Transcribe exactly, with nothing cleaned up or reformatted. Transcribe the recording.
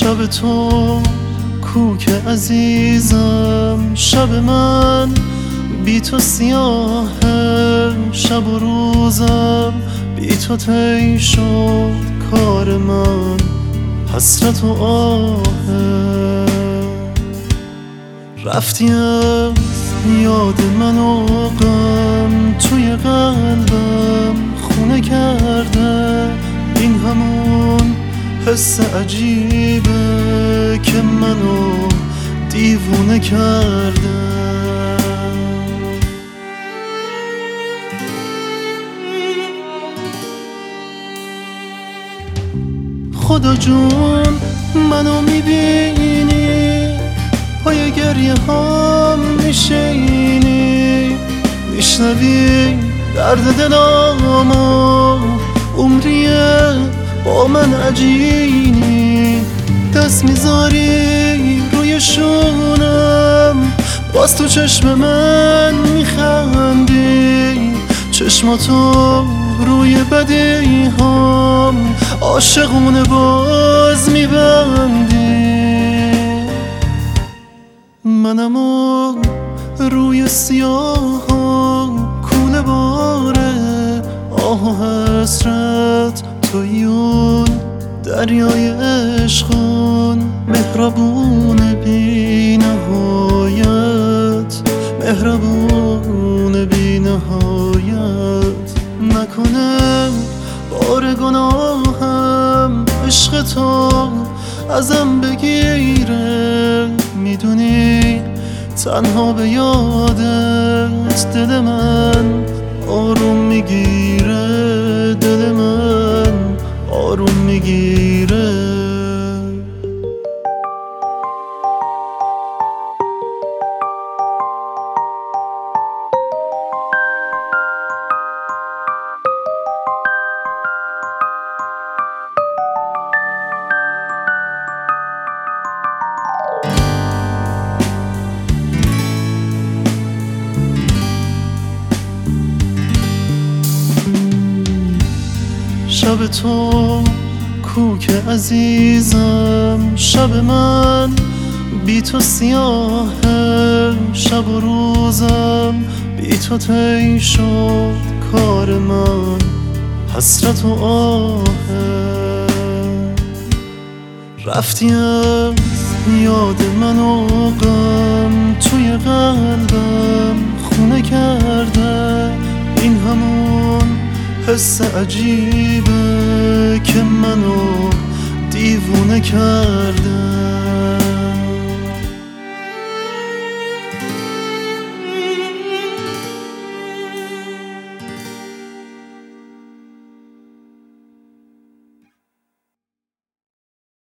شب تو کوک عزیزم، شب من بی تو سیاهه، شب و روزم بی تو طی شد کار من، حسرت و آهه. رفتی از یاد من و غم توی قلبم خونه کرده، این همون حس عجیبه که منو دیوونه کرده. خدا جون منو میبینی، پای گریه هم میشینی، میشنوی درد دلامو، عمریه با من عجینی، دست میذاری روی شونم، باز تو چشم من میخندی، چشماتو روی بدی هم عاشقونه باز میبندی. منمو روی سیاه کوله باره آه و حسرت، تویون دریای عشقان، مهربون بی نهایت، مهربون بی نهایت. نکنه بار گناهم عشق تو ازم بگیره، میدونی تنها به یادت دل من آروم میگیره، دل من آروم میگیره. شب تو کوک عزیزم، شب من بی تو سیاهه، شب و روزم بی تو طی شد کار من، حسرت و آهه. رفتی از یاد من و غم توی قلبم خونه کرده، این همون حس عجیبه که منو دیوونه کرده.